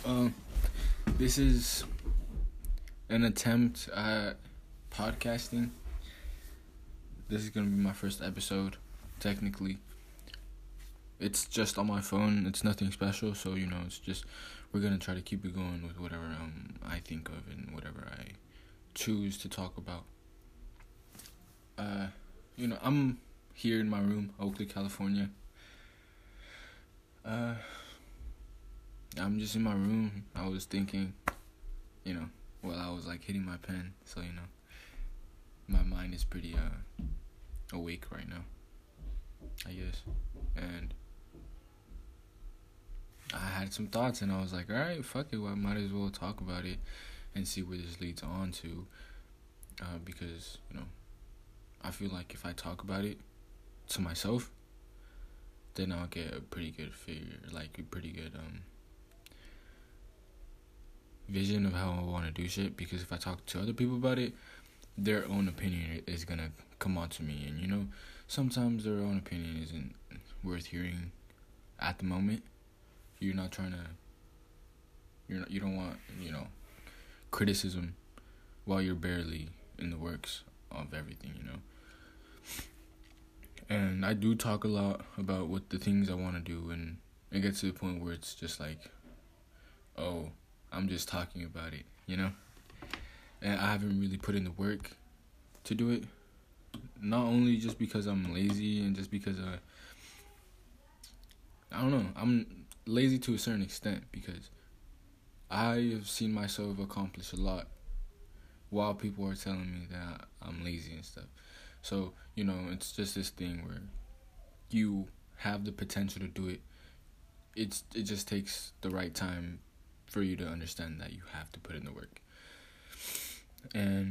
Um, this is an attempt at podcasting. This is gonna be my first episode, technically. It's just on my phone. It's nothing special, so it's just we're gonna try to keep it going with whatever I think of and whatever I choose to talk about. I'm here in my room, Oakley, California. I'm just in my room. I was thinking, while I was hitting my pen, so my mind is pretty awake right now, I guess. And I had some thoughts, and I was like, all right, fuck it, well, I might as well talk about it and see where this leads on to, because I feel like if I talk about it to myself, then I'll get a pretty good vision of how I want to do shit. Because if I talk to other people about it, their own opinion is gonna come on to me, and sometimes their own opinion isn't worth hearing at the moment. You're not trying to. You don't want criticism while you're barely in the works of everything, And I do talk a lot about what the things I want to do, and it gets to the point where it's just like, oh, I'm just talking about it, And I haven't really put in the work to do it. Not only just because I'm lazy and just because I don't know, I'm lazy to a certain extent because I have seen myself accomplish a lot while people are telling me that I'm lazy and stuff. So, it's just this thing where you have the potential to do it. It just takes the right time for you to understand that you have to put in the work. And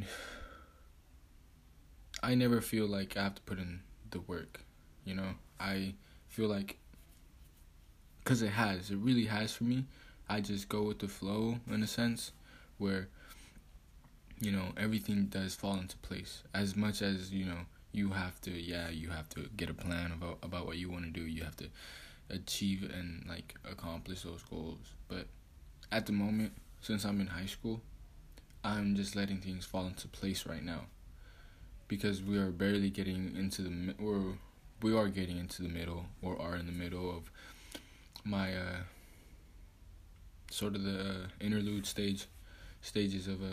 I never feel like I have to put in the work, I feel like, because it really has for me, I just go with the flow in a sense where, everything does fall into place. As much as, you have to get a plan about what you want to do. You have to achieve and, accomplish those goals. But at the moment, since I'm in high school, I'm just letting things fall into place right now. Because we are barely getting into we are getting into the middle, or are in the middle of my, sort of the interlude stages of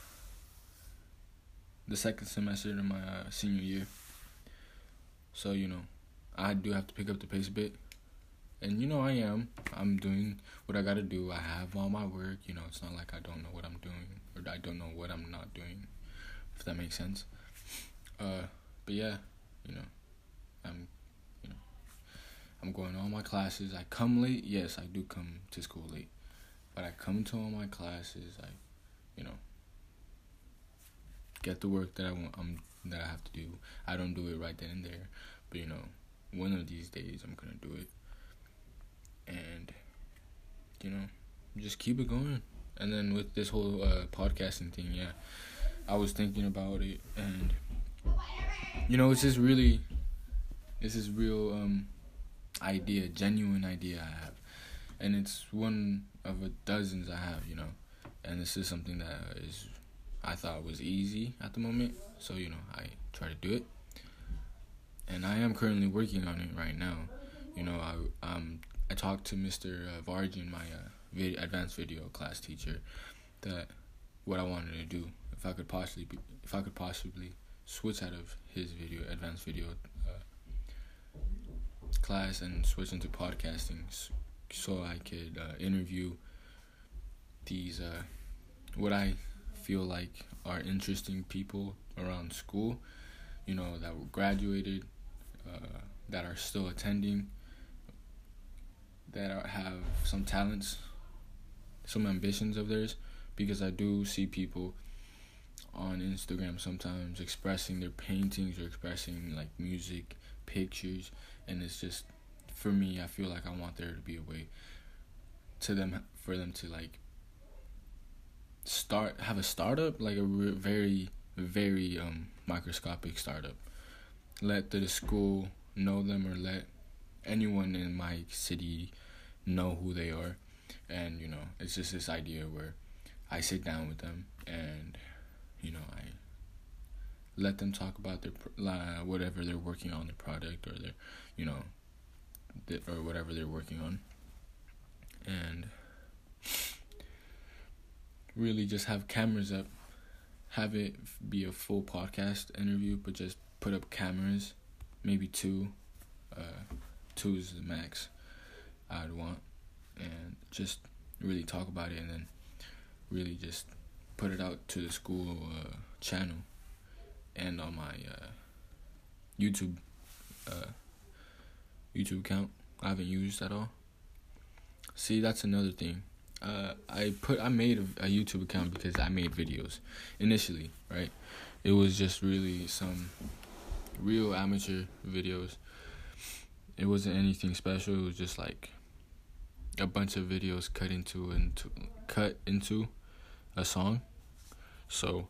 the second semester of my senior year. So, I do have to pick up the pace a bit. And, I'm doing what I gotta do. I have all my work, it's not like I don't know what I'm doing, or I don't know what I'm not doing, if that makes sense. But yeah, I'm going to all my classes. I come late. Yes, I do come to school late. But I come to all my classes. I, get the work that that I have to do. I don't do it right then and there. But, one of these days I'm going to do it. And, just keep it going. And then with this whole podcasting thing, yeah, I was thinking about it. And, it's this real idea, genuine idea I have. And it's one of a dozens I have, And this is something that I thought was easy at the moment. So, I try to do it. And I am currently working on it right now. I talked to Mr. Varjan, my advanced video class teacher, that what I wanted to do, if I could possibly switch out of his advanced video class and switch into podcasting, so I could interview these what I feel like are interesting people around school, that were graduated, that are still attending, that have some talents, some ambitions of theirs. Because I do see people on Instagram sometimes expressing their paintings or expressing music, pictures, and it's just, for me, I feel like I want there to be a way for them to have a startup, a very, very microscopic startup. Let the school know them, or let anyone in my city know who they are, And, it's just this idea where I sit down with them and, I let them talk about their whatever they're working on, their product or their, or whatever they're working on. And really just have cameras up, have it be a full podcast interview, but just put up cameras, maybe two is the max I'd want, and just really talk about it, and then really just put it out to the school channel and on my YouTube account I haven't used at all. See, that's another thing. I made a YouTube account because I made videos initially, right? It was just really some real amateur videos. It wasn't anything special. It was just like a bunch of videos cut into a song. So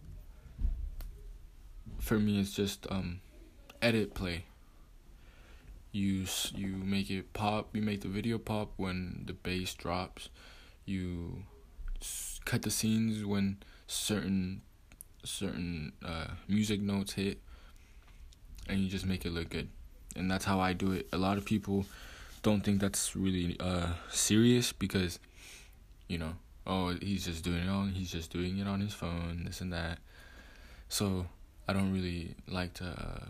for me, it's just edit, play. You make it pop. You make the video pop when the bass drops. You cut the scenes when certain music notes hit, and you just make it look good. And that's how I do it. A lot of people don't think that's really serious because, he's just doing it on his phone, this and that. So I don't really like to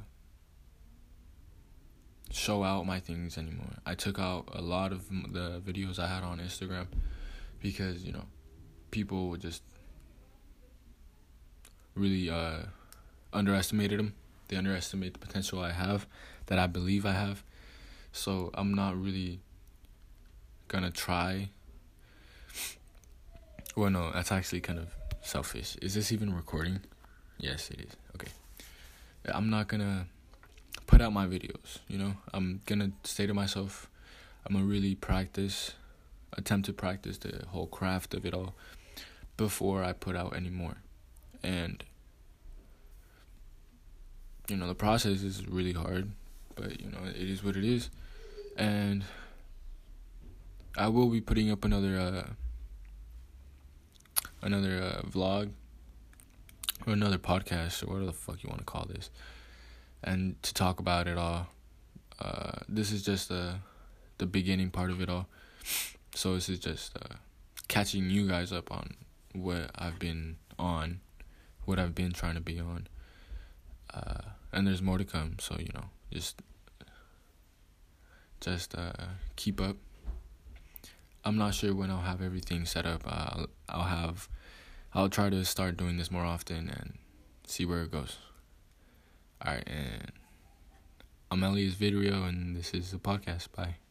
show out my things anymore. I took out a lot of the videos I had on Instagram because, people would just really underestimated them. They underestimate the potential I have, that I believe I have. So I'm not really gonna try. Well, no, that's actually kind of selfish. Is this even recording? Yes, it is. Okay. I'm not gonna put out my videos, I'm gonna say to myself, I'm gonna really attempt to practice the whole craft of it all before I put out any more. And the process is really hard, but it is what it is. And I will be putting up another vlog or another podcast or whatever the fuck you want to call this, and to talk about it all. This is just the beginning part of it all. So this is just catching you guys up on what I've been on, what I've been trying to be on. And there's more to come, so just keep up. I'm not sure when I'll have everything set up. I'll try to start doing this more often and see where it goes. Alright, and I'm Elias Video, and this is the podcast. Bye.